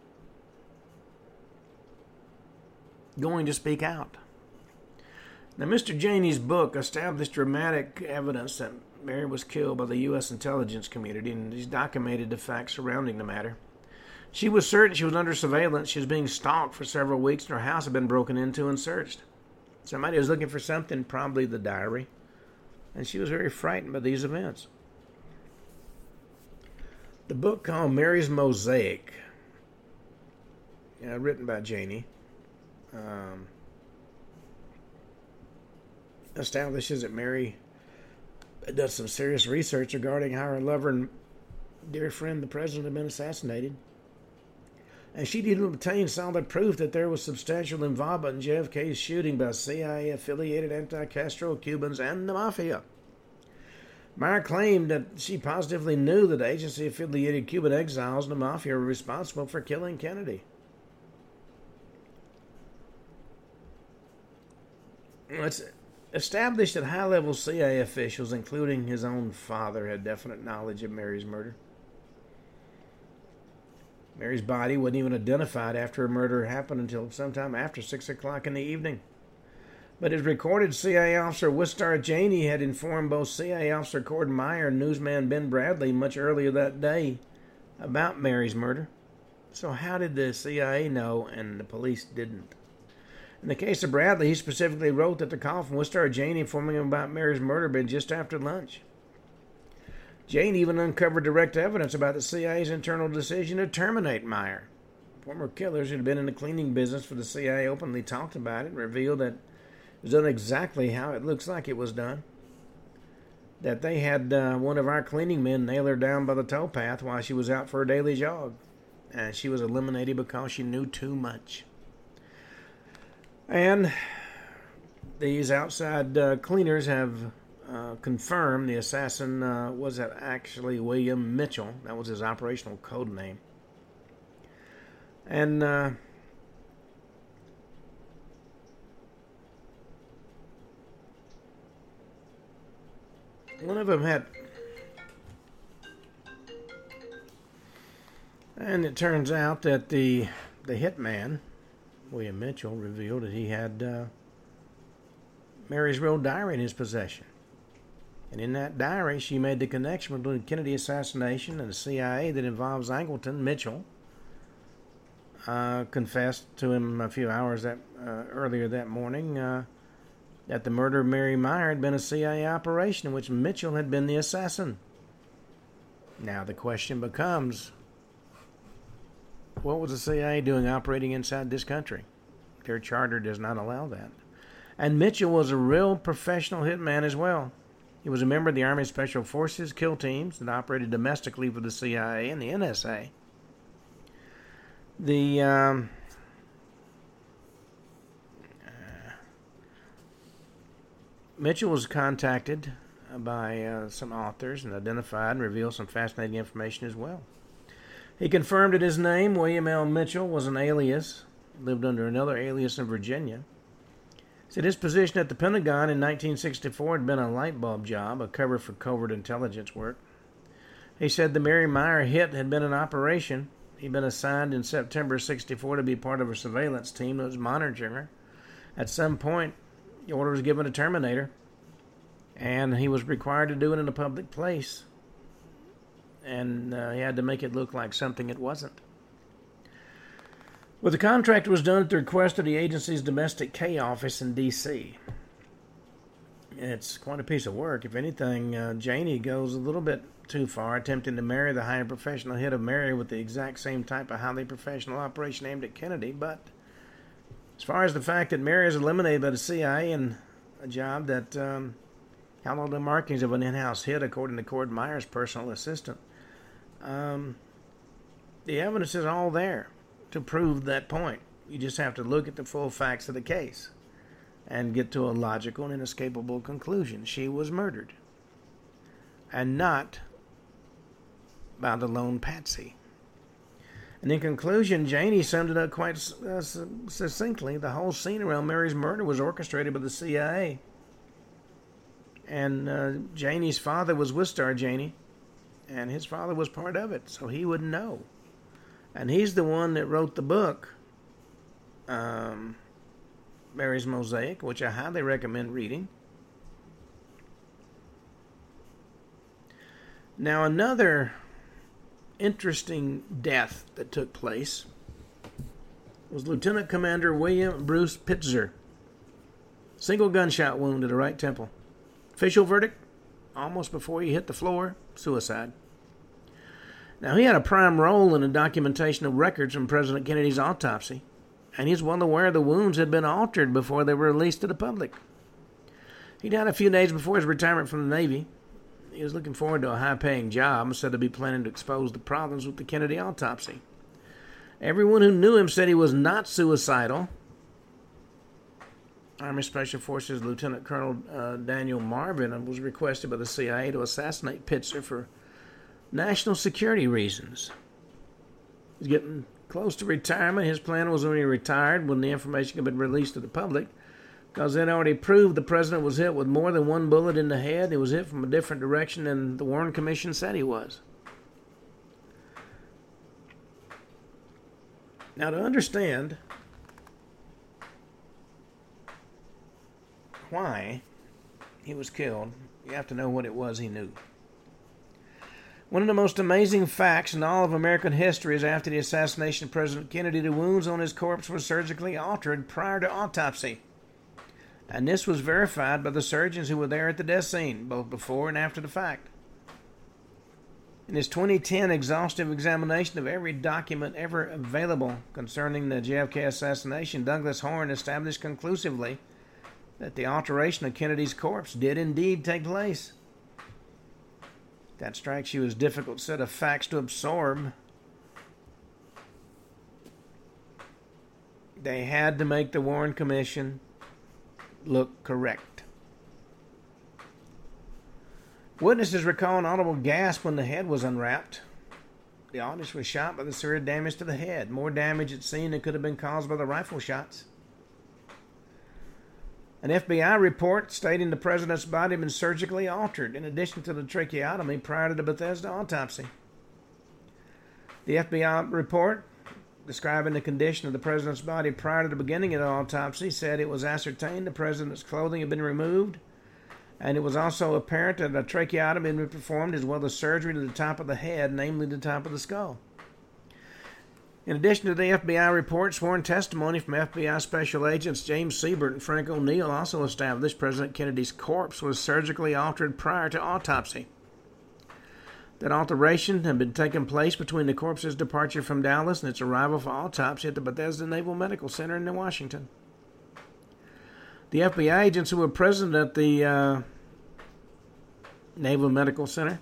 going to speak out. Now, Mister Janey's book established dramatic evidence that Mary was killed by the U S intelligence community, and he's documented the facts surrounding the matter. She was certain she was under surveillance. She was being stalked for several weeks, and her house had been broken into and searched. Somebody was looking for something, probably the diary, and she was very frightened by these events. The book called Mary's Mosaic, uh, written by Janey, um, establishes that Mary does some serious research regarding how her lover and dear friend, the president, had been assassinated. And she did obtain solid proof that there was substantial involvement in J F K's shooting by C I A-affiliated anti-Castro Cubans and the Mafia. Meyer claimed that she positively knew that agency-affiliated Cuban exiles and the Mafia were responsible for killing Kennedy. It's established that high-level C I A officials, including his own father, had definite knowledge of Mary's murder. Mary's body wasn't even identified after her murder happened until sometime after six o'clock in the evening. But as recorded, C I A officer Wistar Janey had informed both C I A officer Cord Meyer and newsman Ben Bradley much earlier that day about Mary's murder. So how did the C I A know and the police didn't? In the case of Bradley, he specifically wrote that the call from Wistar Janey informing him about Mary's murder had been just after lunch. Jane even uncovered direct evidence about the C I A's internal decision to terminate Meyer. Former killers who had been in the cleaning business for the C I A openly talked about it and revealed that was done exactly how it looks like it was done. That they had uh, one of our cleaning men nail her down by the towpath while she was out for a daily jog. And she was eliminated because she knew too much. And these outside uh, cleaners have uh, confirmed the assassin uh, was actually William Mitchell. That was his operational code name. And uh, one of them had... And it turns out that the the hitman, William Mitchell, revealed that he had uh, Mary's real diary in his possession. And in that diary, she made the connection between the Kennedy assassination and the C I A that involves Angleton. Mitchell uh, confessed to him a few hours that uh, earlier that morning uh, that the murder of Mary Meyer had been a C I A operation in which Mitchell had been the assassin. Now the question becomes, what was the C I A doing operating inside this country? Their charter does not allow that. And Mitchell was a real professional hitman as well. He was a member of the Army Special Forces kill teams that operated domestically for the C I A and the N S A. The um, uh, Mitchell was contacted by uh, some authors and identified and revealed some fascinating information as well. He confirmed that his name, William L. Mitchell, was an alias, lived under another alias in Virginia. Said his position at the Pentagon in nineteen sixty-four had been a light bulb job, a cover for covert intelligence work. He said the Mary Meyer hit had been an operation. He'd been assigned in September sixty-four to be part of a surveillance team that was monitoring her. At some point, the order was given to terminate her, and he was required to do it in a public place. And uh, he had to make it look like something it wasn't. Well, the contract was done at the request of the agency's domestic K office in D C It's quite a piece of work. If anything, uh, Janey goes a little bit too far, attempting to marry the highly professional hit of Mary with the exact same type of highly professional operation aimed at Kennedy. But as far as the fact that Mary is eliminated by the C I A in a job that um, held the markings of an in-house hit, according to Cord Meyer's personal assistant, Um, the evidence is all there to prove that point. You just have to look at the full facts of the case and get to a logical and inescapable conclusion. She was murdered, and not by the lone patsy. And in conclusion, Janey summed it up quite uh, succinctly. The whole scene around Mary's murder was orchestrated by the C I A. And uh, Janey's father was Wistar Janey, and his father was part of it, so he would know. And he's the one that wrote the book, um, Mary's Mosaic, which I highly recommend reading. Now, another interesting death that took place was Lieutenant Commander William Bruce Pitzer. Single gunshot wound to the right temple. Official verdict, almost before he hit the floor, suicide. Now, he had a prime role in the documentation of records from President Kennedy's autopsy, and he's well aware the wounds had been altered before they were released to the public. He died a few days before his retirement from the Navy. He was looking forward to a high-paying job and said to be planning to expose the problems with the Kennedy autopsy. Everyone who knew him said he was not suicidal. Army Special Forces Lieutenant Colonel uh, Daniel Marvin was requested by the C I A to assassinate Pitzer for national security reasons. He's getting close to retirement. His plan was when he retired, when the information had been released to the public, because it already proved the president was hit with more than one bullet in the head. He was hit from a different direction than the Warren Commission said he was. Now, to understand why he was killed, you have to know what it was he knew. One of the most amazing facts in all of American history is after the assassination of President Kennedy, the wounds on his corpse were surgically altered prior to autopsy. And this was verified by the surgeons who were there at the death scene, both before and after the fact. In his twenty ten exhaustive examination of every document ever available concerning the J F K assassination, Douglas Horne established conclusively that the alteration of Kennedy's corpse did indeed take place. That strikes you as a difficult set of facts to absorb. They had to make the Warren Commission look correct. Witnesses recall an audible gasp when the head was unwrapped. The artist was shot by the severe damage to the head, more damage at scene than could have been caused by the rifle shots. An F B I report stating the president's body had been surgically altered in addition to the tracheotomy prior to the Bethesda autopsy. The F B I report describing the condition of the president's body prior to the beginning of the autopsy said it was ascertained the president's clothing had been removed, and it was also apparent that a tracheotomy had been performed as well as surgery to the top of the head, namely the top of the skull. In addition to the F B I report, sworn testimony from F B I Special Agents James Siebert and Frank O'Neill also established President Kennedy's corpse was surgically altered prior to autopsy. That alteration had been taking place between the corpse's departure from Dallas and its arrival for autopsy at the Bethesda Naval Medical Center in Washington. The F B I agents who were present at the uh, Naval Medical Center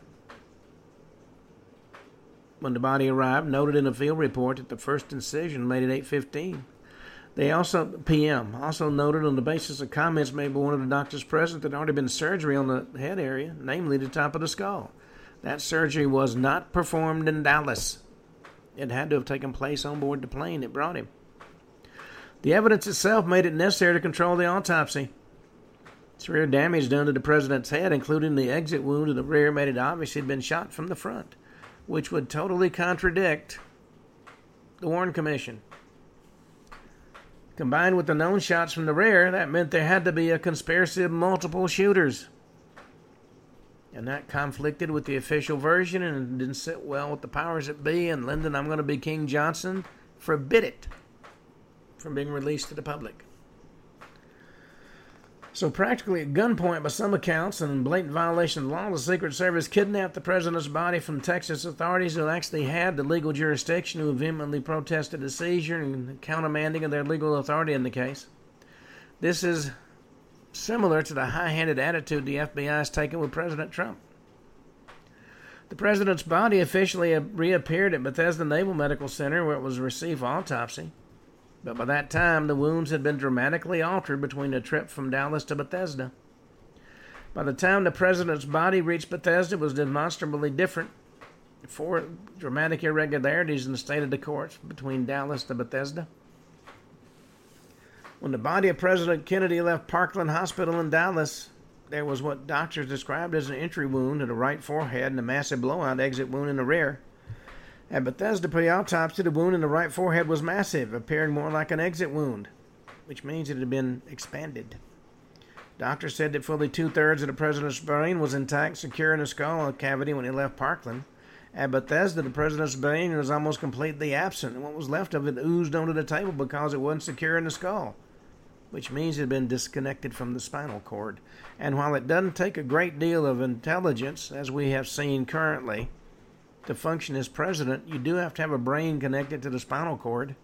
when the body arrived noted in a field report that the first incision made at eight fifteen. They also, P M, also noted on the basis of comments made by one of the doctors present that there had already been surgery on the head area, namely the top of the skull. That surgery was not performed in Dallas. It had to have taken place on board the plane that brought him. The evidence itself made it necessary to control the autopsy. Severe damage done to the president's head, including the exit wound in the rear, made it obvious he had been shot from the front, which would totally contradict the Warren Commission. Combined with the known shots from the rear, that meant there had to be a conspiracy of multiple shooters. And that conflicted with the official version and didn't sit well with the powers that be, and Lyndon, I'm going to be King Johnson, forbid it from being released to the public. So practically at gunpoint by some accounts and in blatant violation of the law, the Secret Service kidnapped the president's body from Texas authorities who actually had the legal jurisdiction, who vehemently protested the seizure and countermanding of their legal authority in the case. This is similar to the high-handed attitude the F B I has taken with President Trump. The president's body officially reappeared at Bethesda Naval Medical Center where it was received for autopsy. But by that time, the wounds had been dramatically altered between the trip from Dallas to Bethesda. By the time the president's body reached Bethesda, it was demonstrably different. Four dramatic irregularities in the state of the corpse between Dallas to Bethesda. When the body of President Kennedy left Parkland Hospital in Dallas, there was what doctors described as an entry wound to the right forehead and a massive blowout exit wound in the rear. At Bethesda pre-autopsy, the wound in the right forehead was massive, appearing more like an exit wound, which means it had been expanded. Doctors said that fully two-thirds of the president's brain was intact, secure in the skull cavity when he left Parkland. At Bethesda, the president's brain was almost completely absent, and what was left of it oozed onto the table because it wasn't secure in the skull, which means it had been disconnected from the spinal cord. And while it doesn't take a great deal of intelligence, as we have seen currently, to function as president, you do have to have a brain connected to the spinal cord.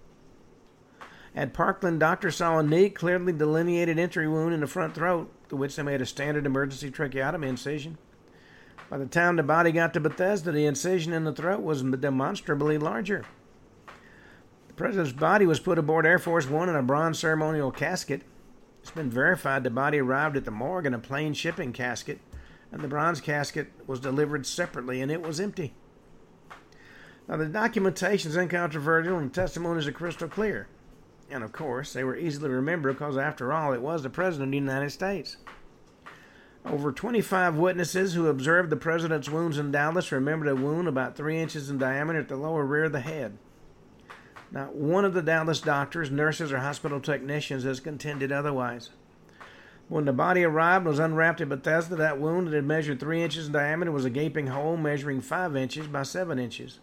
At Parkland, doctors saw a neat, clearly delineated entry wound in the front throat, to which they made a standard emergency tracheotomy incision. By the time the body got to Bethesda, the incision in the throat was demonstrably larger. The president's body was put aboard Air Force One in a bronze ceremonial casket. It's been verified the body arrived at the morgue in a plain shipping casket, and the bronze casket was delivered separately, and it was empty. Now, the documentation is incontrovertible and testimonies are crystal clear. And, of course, they were easily remembered because, after all, it was the President of the United States. Over twenty-five witnesses who observed the President's wounds in Dallas remembered a wound about three inches in diameter at the lower rear of the head. Not one of the Dallas doctors, nurses, or hospital technicians has contended otherwise. When the body arrived and was unwrapped at Bethesda, that wound that had measured three inches in diameter was a gaping hole measuring five inches by seven inches.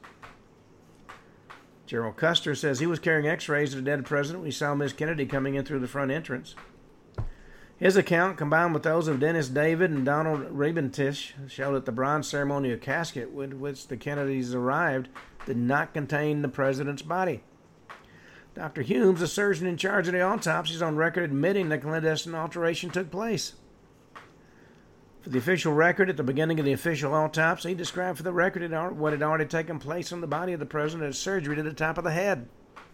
Gerald Custer says he was carrying x-rays of the dead president when he saw Miss Kennedy coming in through the front entrance. His account, combined with those of Dennis David and Donald Rebentish, showed that the bronze ceremonial casket with which the Kennedys arrived did not contain the president's body. Doctor Humes, the surgeon in charge of the autopsy, is on record admitting that clandestine alteration took place. For the official record, at the beginning of the official autopsy, he described for the record what had already taken place on the body of the president as surgery to the top of the head.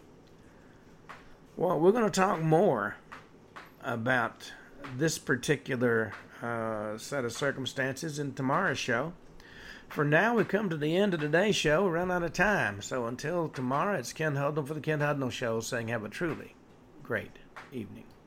Well, we're going to talk more about this particular uh, set of circumstances in tomorrow's show. For now, we've come to the end of today's show. We're run out of time. So until tomorrow, it's Ken Hudnall for the Ken Hudnall Show saying have a truly great evening.